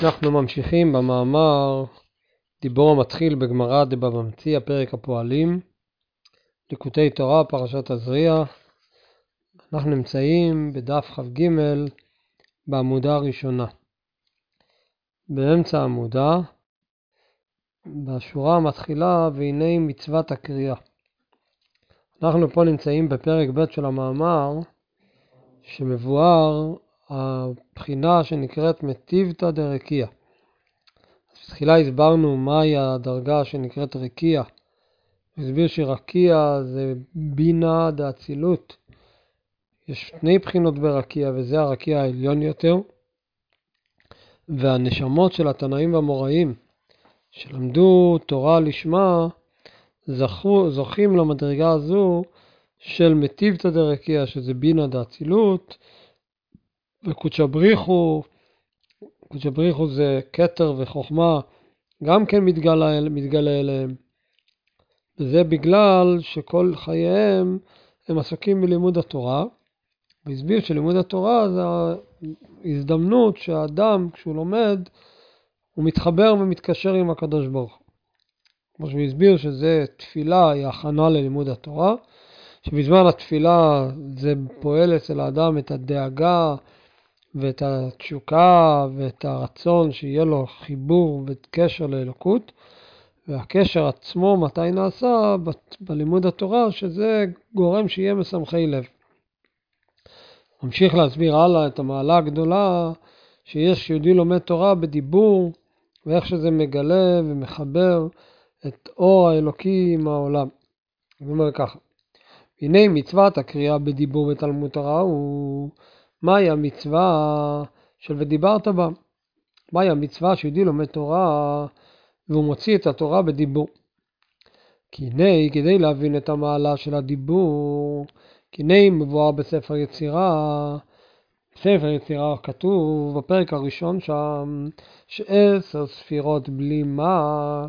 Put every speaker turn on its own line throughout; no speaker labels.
אנחנו ממשיכים במאמר דיבור המתחיל בגמרא דבבא מציעא, פרק הפועלים, ליקוטי תורה, פרשת תזריע. אנחנו נמצאים בדף כ"ג בעמודה הראשונה. באמצע העמודה, בשורה המתחילה, והנה מצוות הקריאה. אנחנו פה נמצאים בפרק ב' של המאמר, שמבואר הבחינה שנקראת מטיבתא דרקיע. בתחילה הסברנו מהי הדרגה שנקראת רקיע. הסביר שרקיע זה בינה דאצילות. יש שני בחינות ברקיע, וזה הרקיע העליון יותר. והנשמות של התנאים והמוראים שלמדו תורה לשמה זוכים למדרגה הזו של מטיבתא דרקיע, שזה בינה דאצילות. וקודשא בריחו זה כתר וחוכמה, גם כן מתגלה אליהם. וזה בגלל שכל חייהם הם עסוקים בלימוד התורה. והסביר שלימוד התורה זה ההזדמנות שהאדם כשהוא לומד הוא מתחבר ומתקשר עם הקדוש ברוך הוא. כמו שהוא הסביר שזה תפילה היא הכנה ללימוד התורה, שבזמן התפילה זה פועל אצל האדם את הדאגה ואת התשוקה ואת הרצון שיהיה לו חיבור וקשר לאלוקות. והקשר עצמו מתי נעשה? בלימוד התורה, שזה גורם שיהיה משמחי לב. ממשיך להסביר הלאה את המעלה הגדולה שיש יהודי לומד תורה בדיבור, ואיך שזה מגלה ומחבר את אור האלוקי עם העולם. אני אומר ככה, הנה מצוות הקריאה בדיבור בתלמוד תורה הוא מהי המצווה של ודיברת בה? מהי המצווה שיהודי לומד תורה והוא מוציא את התורה בדיבור? כי הנה, כדי להבין את המעלה של הדיבור, כי הנה מבואר בספר יצירה. בספר יצירה כתוב בפרק הראשון שם ש10 ספירות בלימה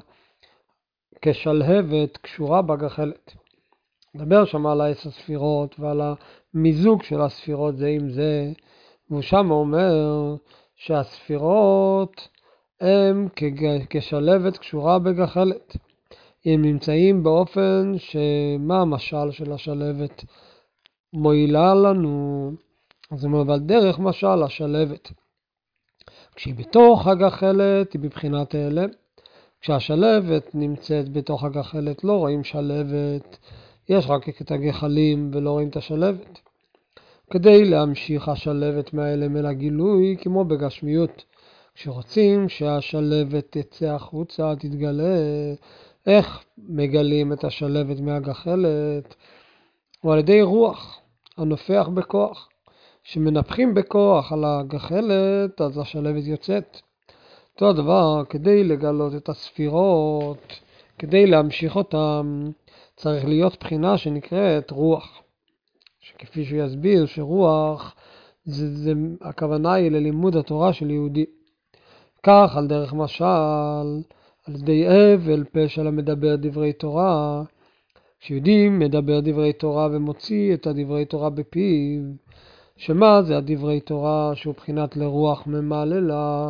כשלהבת קשורה בגחלת. נדבר שם על 10 ספירות ועל המיזוג של הספירות זה עם זה, והוא שם אומר שהספירות הם כשלהבת קשורה בגחלת. הם נמצאים באופן שמה המשל של השלהבת מועילה לנו, אז הוא אומר, דרך משל השלהבת. כשהיא בתוך הגחלת היא בבחינת ההלם. כשהשלהבת נמצאת בתוך הגחלת לא רואים שלהבת, יש רק את הגחלים ולא רואים את השלהבת. כדי להמשיך השלהבת מההלם אל הגילוי, כמו בגשמיות, כשרוצים שהשלהבת תצא החוצה, תתגלה, איך מגלים את השלהבת מהגחלת? או על ידי רוח הנופח בכוח. שמנפחים בכוח על הגחלת, אז השלהבת יוצאת. אותו הדבר, כדי לגלות את הספירות, כדי להמשיך אותם, צריך להיות בחינה שנקראת רוח. שכפי שהוא יסביר שרוח, הכוונה היא ללימוד התורה של יהודי. כך על דרך משל, על ידי אבל פה של המדבר דברי תורה, כשיהודי מדבר דברי תורה ומוציא את הדברי תורה בפיו, שמה זה הדברי תורה שהוא בחינת לרוח ממללה?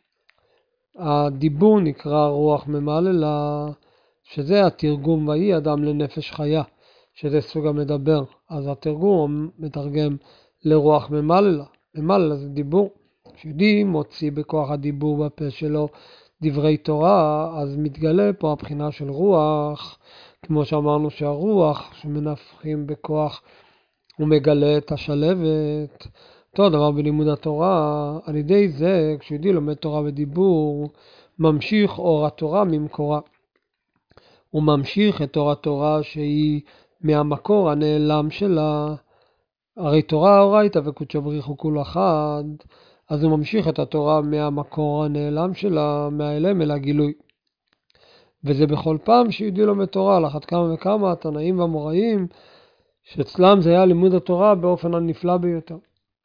הדיבור נקרא רוח ממללה, שזה התרגום ויהי אדם לנפש חיה, שזה סוג המדבר. אז התרגום מתרגם לרוח ממללה. ממללה זה דיבור. כשיהודי מוציא בכוח הדיבור בפה שלו דברי תורה, אז מתגלה פה הבחינה של רוח, כמו שאמרנו שהרוח שמנפחים בכוח הוא מגלה את השלהבת. אותו דבר בלימוד התורה, על ידי זה כשיהודי לומד תורה בדיבור, ממשיך אור התורה ממקורה. הוא ממשיך את אור התורה שהיא מהמקור הנעלם שלה. הרי תורה אורייתא וקודשא בריחו כול אחד, אז הוא ממשיך את התורה מהמקור הנעלם שלה, מההלם אל הגילוי. וזה בכל פעם שיהודי לומד תורה, על אחת כמה וכמה התנאים והמוראים, שאצלם זה היה לימוד התורה באופן הנפלא ביותר.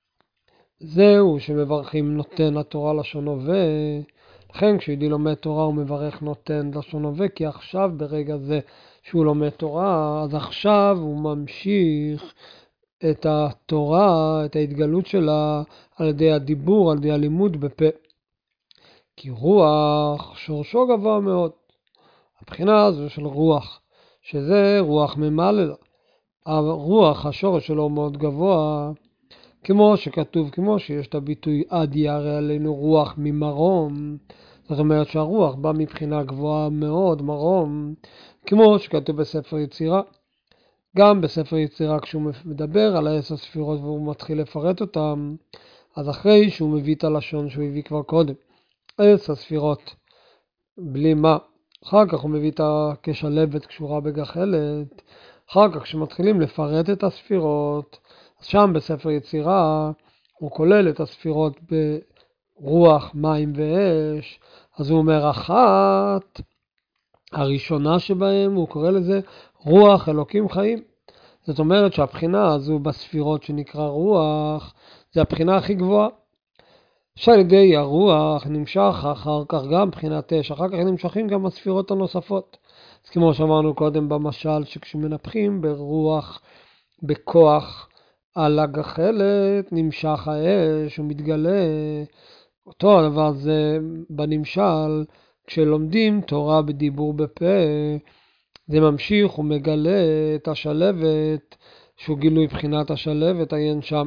זהו שמברכים נותן התורה לשון הווה. לכן כשיהודי לומד תורה הוא מברך נותן לשון הווה, כי עכשיו ברגע זה שהוא לומד תורה, אז עכשיו הוא ממשיך את התורה, את ההתגלות שלה על ידי הדיבור, על ידי הלימוד בפה. כי רוח שורשו גבוה מאוד. הבחינה הזו של רוח, שזה רוח ממלל, הרוח השורש שלו מאוד גבוה, כמו שכתוב, כמו שיש את הביטוי עד ירא עלינו רוח ממרום, זאת אומרת שהרוח בא מבחינה גבוהה מאוד, מרום, כמו שכתוב בספר יצירה. גם בספר יצירה כשהוא מדבר על 10 ספירות והוא מתחיל לפרט אותם, אז אחרי שהוא מביא את הלשון שהוא הביא כבר קודם, 10 ספירות, בלי מה, אחר כך הוא מביא את כשלבת קשורה בגחלת, אחר כך כשמתחילים לפרט את הספירות, אז שם בספר יצירה הוא כולל את הספירות ברוח, מים ואש, אז הוא אומר אחת, הראשונה שבהם הוא קורא לזה רוח אלוקים חיים. זאת אומרת שהבחינה הזו בספירות שנקרא רוח, זה הבחינה הכי גבוהה. שעל ידי הרוח נמשך אחר כך גם בחינת אש, אחר כך נמשכים גם הספירות הנוספות. אז כמו שאמרנו קודם במשל, שכשמנפחים ברוח, בכוח על הגחלת, נמשך האש ומתגלה. אותו הדבר זה בנמשל, כשלומדים תורה בדיבור בפה, זה ממשיך ומגלה את השלבת, שהוא גילוי בחינת השלבת, עיין שם.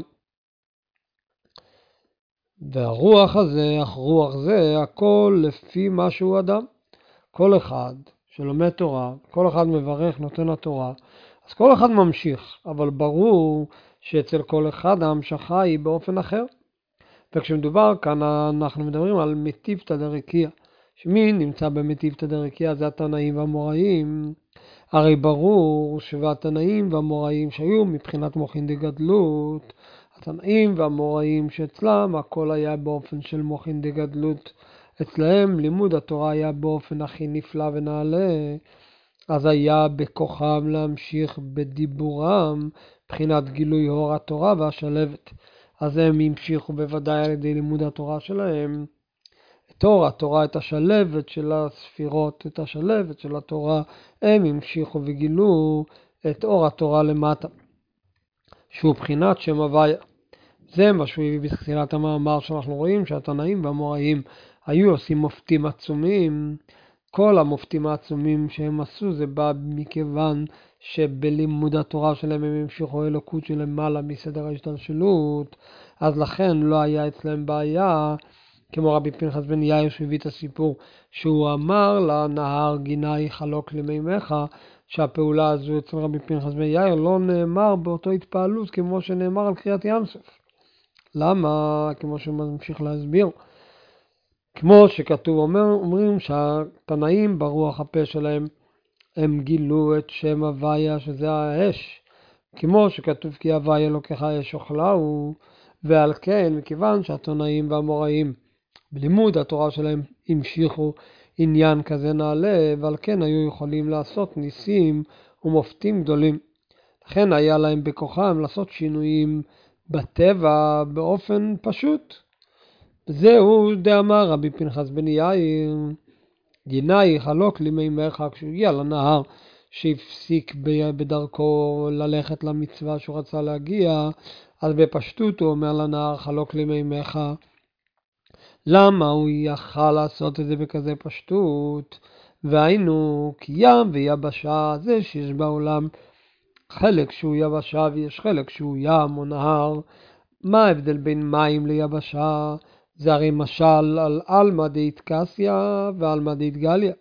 והרוח הזה, רוח זה, הכל לפי מה שהוא אדם. כל אחד שלומד תורה, כל אחד מברך, נותן התורה, אז כל אחד ממשיך, אבל ברור שאצל כל אחד ההמשכה היא באופן אחר. וכשמדובר כאן, אנחנו מדברים על מטיבתא דרקיע. שמי נמצא במטיבתא דרקיע? זה התנאים והאמוראים. הרי ברור שהתנאים והאמוראים שהיו מבחינת מוחין דגדלות, התנאים והאמוראים שאצלם הכל היה באופן של מוחין דגדלות, אצלהם לימוד התורה היה באופן הכי נפלא ונעלה, אז היה בכוחם להמשיך בדיבורם בחינת גילוי אור התורה והשלבת. אז הם המשיכו בוודאי על ידי לימוד התורה שלהם את אור התורה, את השלבת של הספירות, את השלבת של התורה, הם המשיכו וגילו את אור התורה למטה, שהוא בחינת שם הוויה. זה מה שהוא הביא בתחילת המאמר, שאנחנו רואים שהתנאים והאמוראים היו עושים מופתים עצומים. כל המופתים העצומים שהם עשו זה בא מכיוון שבלימוד התורה שלהם הם המשיכו אלוקות שלמעלה מסדר ההשתלשלות, אז לכן לא היה אצלם בעיה, כמו רבי פנחס בן יאיר שהביא את הסיפור, שהוא אמר לנהר גיני חלוק למימיך, שהפעולה הזו אצל רבי פנחס בן יאיר לא נאמר באותו התפעלות כמו שנאמר על קריאת ים סוף. למה? כמו שהוא ממשיך להסביר. כמו שכתוב אומרים שהתנאים ברוח הפה שלהם הם גילו את שם הוויה שזה האש. כמו שכתוב כי הוויה לוקחה אש אוכלהו, ועל כן מכיוון שהתנאים והאמוראים בלימוד התורה שלהם המשיכו עניין כזה נעלה, ועל כן היו יכולים לעשות ניסים ומופתים גדולים. לכן היה להם בכוחם לעשות שינויים בטבע באופן פשוט. זהו דאמר רבי פנחס בן יאיר, גיני חלוק למימיך, כשהוא הגיע לנהר שהפסיק בדרכו ללכת למצווה שהוא רצה להגיע, אז בפשטות הוא אומר לנהר חלוק למימיך. למה הוא יכל לעשות את זה בכזה פשטות? והיינו כי ים ויבשה, זה שיש בעולם חלק שהוא יבשה ויש חלק שהוא ים או נהר. מה ההבדל בין מים ליבשה? זה הרי משל על אלמא דאיטקסיה ואלמא דאיטגליה.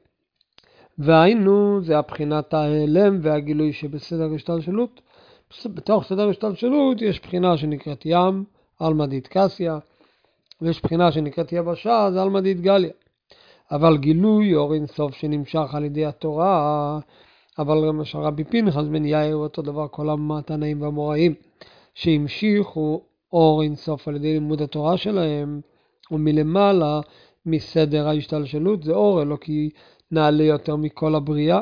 והיינו זה הבחינת ההלם והגילוי שבסדר השתלשלות. בתוך סדר השתלשלות יש בחינה שנקראת ים, אלמא דאיטקסיה, ויש בחינה שנקראת יבשה, זה אלמא דאיטגליה. אבל גילוי אור אינסוף שנמשך על ידי התורה, אבל למשל רבי פנחס בן יאיר אותו דבר כל התנאים והאמוראים שהמשיכו אור אינסוף על ידי לימוד התורה שלהם, ומלמעלה מסדר ההשתלשלות זה אור אלוקי נעלה יותר מכל הבריאה.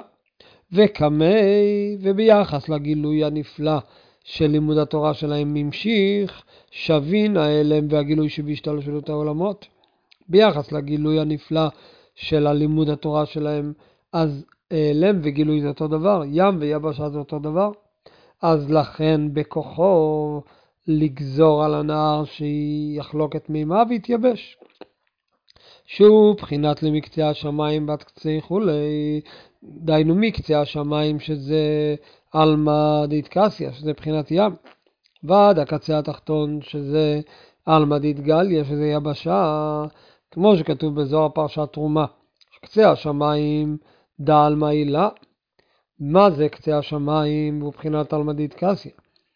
וכמי וביחס לגילוי הנפלא של לימוד התורה שלהם ממשיך שווין ההלם והגילוי שבהשתלשלות העולמות. ביחס לגילוי הנפלא של הלימוד התורה שלהם, אז העלם וגילוי זה אותו דבר, ים ויבשה זה אותו דבר. אז לכן בכוחו לגזור על הנהר שיחלוק את מימיו ויתייבש. שהוא בחינת למקצה השמיים בת קצה וכולי, דיינו מקצה השמיים שזה אלמא דאיטקסיה, שזה בחינת ים, ועד הקצה התחתון שזה אלמא דאיטגליה, שזה יבשה, כמו שכתוב בזוהר פרשת תרומה, קצה השמיים דעלמא הילה. מה זה קצה השמיים? הוא בחינת אלמא דאיטקסיה.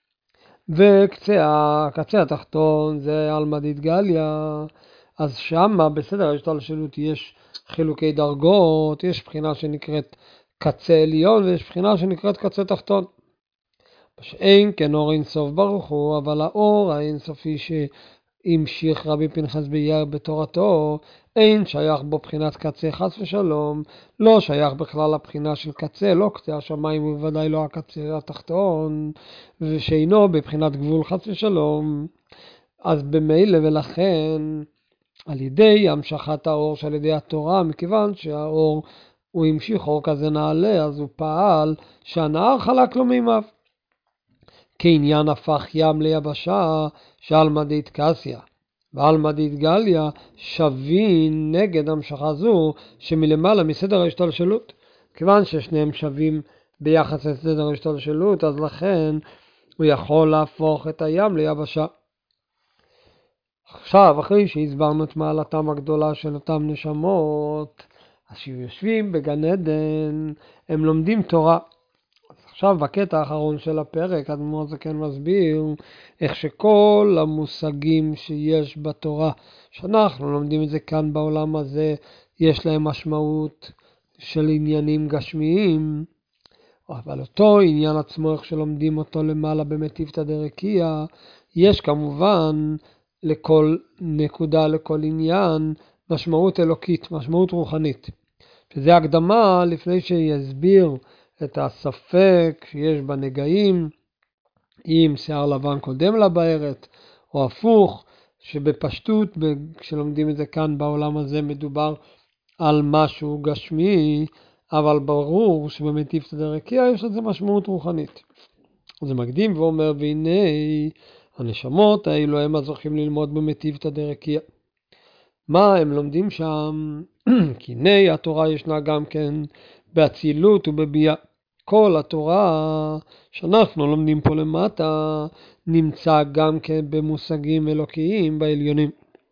וקצה התחתון זה אלמא דאיטגליה, אז שמה בסדר ההשתלשלות יש חילוקי דרגות, יש בחינה שנקראת קצה עליון ויש בחינה שנקראת קצה תחתון. שאין כן אור אינסוף ברוך הוא, אבל האור האינסופי שהמשיך רבי פנחס ביאר בתורתו, אין שייך בו בחינת קצה חס ושלום, לא שייך בכלל לבחינה של קצה, לא קצה השמיים ובוודאי לא הקצה התחתון, ושאינו בבחינת גבול חס ושלום. אז במילא ולכן על ידי המשכת האור שעל ידי התורה, מכיוון שהאור הוא המשיך אור כזה נעלה, אז הוא פעל שהנהר חלק לו מימיו. כעניין הפך ים ליבשה שעלמא דאיטקסיה ועלמא דאיטגליה שווים נגד המשכה זו שמלמעלה מסדר ההשתלשלות. כיוון ששניהם שווים ביחס לסדר ההשתלשלות, אז לכן הוא יכול להפוך את הים ליבשה. עכשיו, אחרי שהסברנו את מעלתם הגדולה של אותם נשמות, אז שיושבים בגן עדן, הם לומדים תורה. עכשיו בקטע האחרון של הפרק, האדמו"ר הזקן מסביר איך שכל המושגים שיש בתורה, שאנחנו לומדים את זה כאן בעולם הזה, יש להם משמעות של עניינים גשמיים, אבל אותו עניין עצמו, איך שלומדים אותו למעלה במטיבתא דרקיע, יש כמובן לכל נקודה, לכל עניין, משמעות אלוקית, משמעות רוחנית. שזה הקדמה לפני שיסביר את הספק שיש בנגעים, אם שיער לבן קודם לבארת, או הפוך, שבפשטות, כשלומדים את זה כאן בעולם הזה, מדובר על משהו גשמי, אבל ברור שבמטיבתא דרקיע יש לזה משמעות רוחנית. זה מקדים ואומר, והנה הנשמות האלו הם הזוכים ללמוד במטיבתא דרקיע. מה הם לומדים שם? כי הנה התורה ישנה גם כן באצילות ובביאה. כל התורה שאנחנו לומדים פה למטה נמצא גם כן במושגים אלוקיים בעליונים.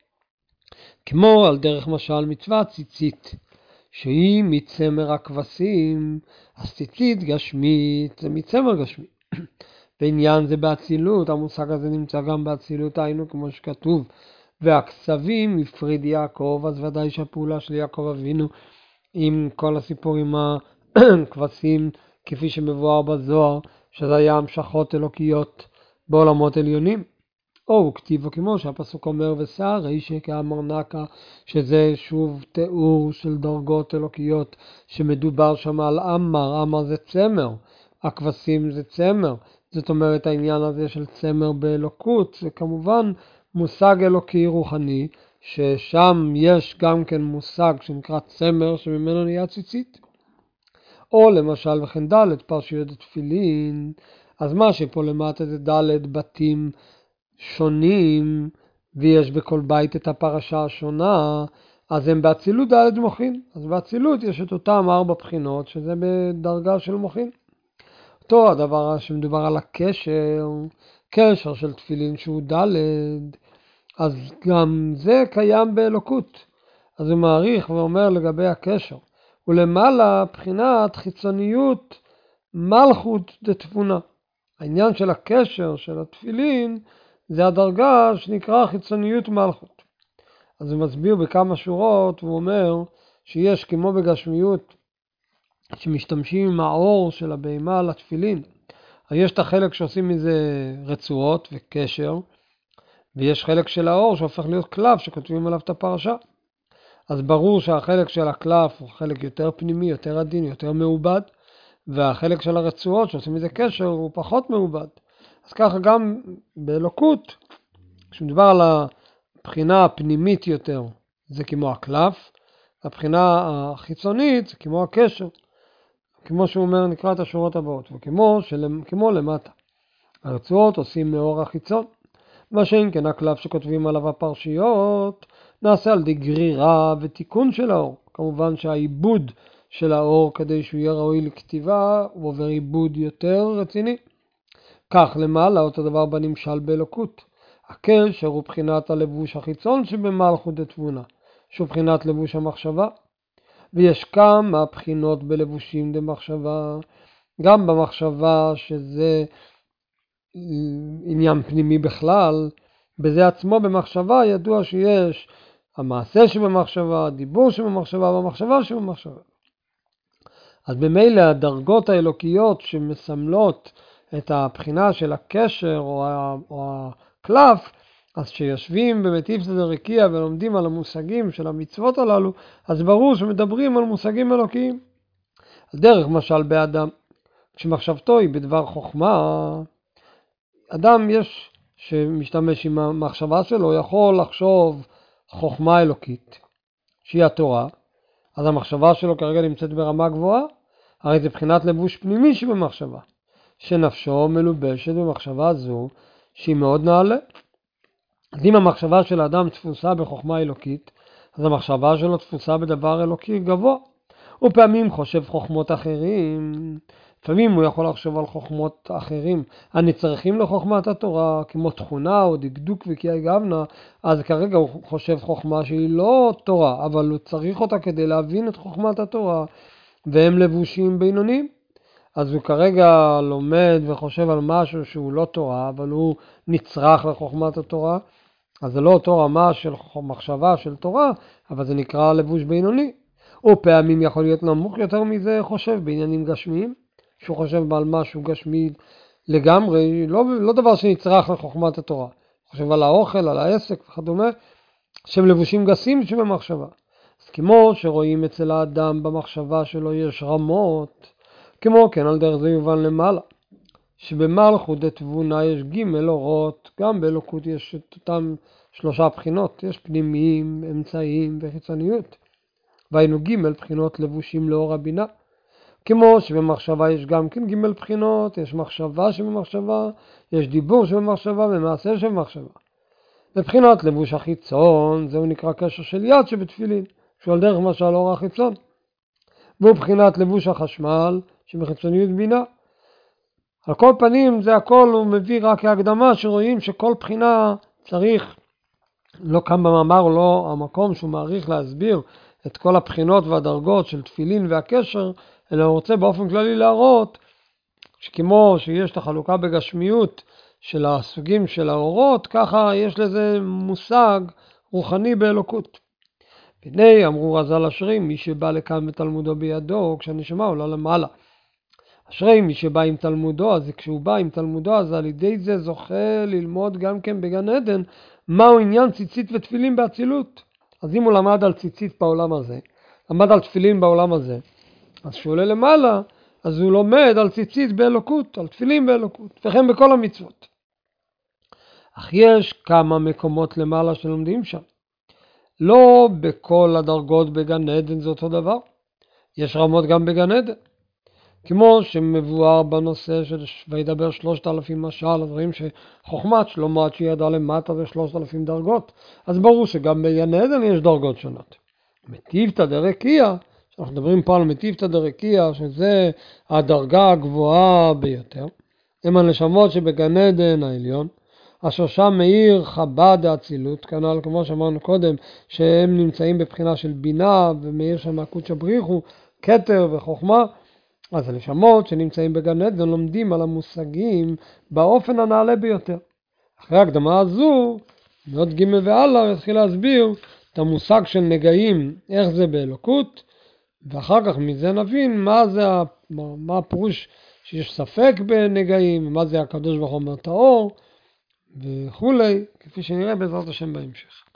כמו על דרך משל מצווה ציצית, שהיא מצמר הכבשים, אז ציצית גשמית זה מצמר גשמי. בעניין זה באצילות, המושג הזה נמצא גם באצילות, היינו כמו שכתוב, והכסבים הפריד יעקב, אז ודאי שהפעולה של יעקב אבינו עם כל הסיפור עם הכבשים, כפי שמבואר בזוהר, שזה היה המשכות אלוקיות בעולמות עליונים. או כתיבו כמו שהפסוק אומר, ושר אישה כאמרנקה, שזה שוב תיאור של דרגות אלוקיות, שמדובר שם על אמר, אמר זה צמר, הכבשים זה צמר, זאת אומרת העניין הזה של צמר באלוקות, זה כמובן מושג אלוקי רוחני, ששם יש גם כן מושג שנקרא צמר, שממנו נהיה ציצית. או למשל וכן ד' פרשיות תפילין, אז מה שפה למטה זה ד' בתים שונים, ויש בכל בית את הפרשה השונה, אז הם באצילות ד' מוחין. אז באצילות יש את אותם 4 בחינות, שזה בדרגה של מוחין. אותו הדבר שמדובר על הקשר, קשר של תפילין שהוא ד', אז גם זה קיים באלוקות. אז הוא מעריך ואומר לגבי הקשר. ולמעלה בחינת חיצוניות מלכות דתבונה. העניין של הקשר של התפילין זה הדרגה שנקרא חיצוניות מלכות. אז הוא מסביר בכמה שורות, הוא אומר שיש כמו בגשמיות שמשתמשים עם האור של הבהמה לתפילין. אז יש את החלק שעושים מזה רצועות וקשר, ויש חלק של האור שהופך להיות קלף שכותבים עליו את הפרשה. אז ברור שהחלק של הקלף הוא חלק יותר פנימי, יותר עדין, יותר מעובד, והחלק של הרצועות שעושים מזה קשר הוא פחות מעובד. אז ככה גם באלוקות, כשמדובר על הבחינה הפנימית יותר, זה כמו הקלף, הבחינה החיצונית זה כמו הקשר, כמו שהוא אומר נקרא את השורות הבאות, וכמו כמו למטה. הרצועות עושים מאור החיצון, מה שאין כן הקלף שכותבים עליו הפרשיות, נעשה על ידי גרירה ותיקון של האור. כמובן שהעיבוד של האור כדי שהוא יהיה ראוי לכתיבה, הוא עובר עיבוד יותר רציני. כך למעלה אותו דבר בנמשל באלוקות. הקשר הוא בחינת הלבוש החיצון שבמלכות דתבונה, שהוא בחינת לבוש המחשבה. ויש כמה בחינות בלבושים דמחשבה, גם במחשבה שזה עניין פנימי בכלל, בזה עצמו במחשבה ידוע שיש המעשה שבמחשבה, הדיבור שבמחשבה והמחשבה שבמחשבה. אז במילא הדרגות האלוקיות שמסמלות את הבחינה של הקשר או הקלף, אז כשיושבים במטיפתא דרקיע ולומדים על המושגים של המצוות הללו, אז ברור שמדברים על מושגים אלוקיים. דרך משל באדם, כשמחשבתו היא בדבר חוכמה, אדם יש שמשתמש עם המחשבה שלו, יכול לחשוב חוכמה אלוקית, שהיא התורה, אז המחשבה שלו כרגע נמצאת ברמה גבוהה, הרי זה בחינת לבוש פנימי שבמחשבה, שנפשו מלובשת במחשבה זו, שהיא מאוד נעלה. אז אם המחשבה של האדם תפוסה בחוכמה אלוקית, אז המחשבה שלו תפוסה בדבר אלוקי גבוה. הוא פעמים חושב חוכמות אחרים, לפעמים הוא יכול לחשוב על חוכמות אחרים הנצרכים לחוכמת התורה, כמו תכונה או דקדוק וקיי גוונה, אז כרגע הוא חושב חוכמה שהיא לא תורה, אבל הוא צריך אותה כדי להבין את חוכמת התורה, והם לבושים בינוניים. אז הוא כרגע לומד וחושב על משהו שהוא לא תורה, אבל הוא נצרך לחוכמת התורה, אז זה לא אותו רמה של מחשבה של תורה, אבל זה נקרא לבוש בינוני. או פעמים יכול להיות נמוך יותר מזה, חושב בעניינים גשמיים, שהוא חושב על משהו גשמי לגמרי, לא דבר שנצרך לחוכמת התורה. חושב על האוכל, על העסק וכדומה, שהם לבושים גסים שבמחשבה. אז כמו שרואים אצל האדם במחשבה שלו יש רמות, כמו כן על דרך זה יובן למעלה, שבמלכות דתבונה יש ג' אורות, גם באלוקות יש את אותם 3 בחינות, יש פנימיים, אמצעיים וחיצוניות. והיינו ג' בחינות לבושים לאור הבינה. כמו שבמחשבה יש גם כן ג' בחינות, יש מחשבה שבמחשבה, יש דיבור שבמחשבה ומעשה שבמחשבה. לבחינת לבוש החיצון, זהו נקרא קשר של יד שבתפילין, שהוא על דרך משל אור החיצון. והוא בחינת לבוש החשמל שבחיצוניות בינה. על כל פנים זה הכל הוא מביא רק כהקדמה שרואים שכל בחינה צריך, לא כאן במאמר לא המקום שהוא מעריך להסביר את כל הבחינות והדרגות של תפילין והקשר, אלא הוא רוצה באופן כללי להראות שכמו שיש את החלוקה בגשמיות של הסוגים של האורות, ככה יש לזה מושג רוחני באלוקות. והנה אמרו רז"ל אשרי מי שבא לכאן בתלמודו בידו, כשהנשמה עולה למעלה. אשרי מי שבא עם תלמודו, אז כשהוא בא עם תלמודו, אז על ידי זה זוכה ללמוד גם כן בגן עדן, מהו עניין ציצית ותפילין באצילות. אז אם הוא למד על ציצית בעולם הזה, למד על תפילין בעולם הזה, אז כשהוא עולה למעלה, אז הוא לומד על ציצית באלוקות, על תפילין באלוקות, וכן בכל המצוות. אך יש כמה מקומות למעלה שלומדים שם. לא בכל הדרגות בגן עדן זה אותו דבר. יש רמות גם בגן עדן. כמו שמבואר בנושא של וידבר 3,000 משל, הדברים שחוכמת שלמה עד שידע למטה זה 3,000 דרגות. אז ברור שגם בגן עדן יש דרגות שונות. מטיפתא דרקיע, אנחנו מדברים פה על מטיפתא דרקיע, שזה הדרגה הגבוהה ביותר, הם הנשמות שבגן עדן העליון, אשר שם מאיר חב"ד האצילות, כנ"ל כמו שאמרנו קודם, שהם נמצאים בבחינה של בינה, ומאיר שם הקודשא בריחו, כתר וחוכמה. אז הנשמות שנמצאים בגן עדן לומדים על המושגים באופן הנעלה ביותר. אחרי ההקדמה הזו, מאוד ג' והלאה, יתחיל להסביר את המושג של נגעים, איך זה באלוקות, ואחר כך מזה נבין מה הפירוש שיש ספק בנגעים, מה זה הקדוש ברוך הוא אומר טהור, וכולי, כפי שנראה בעזרת השם בהמשך.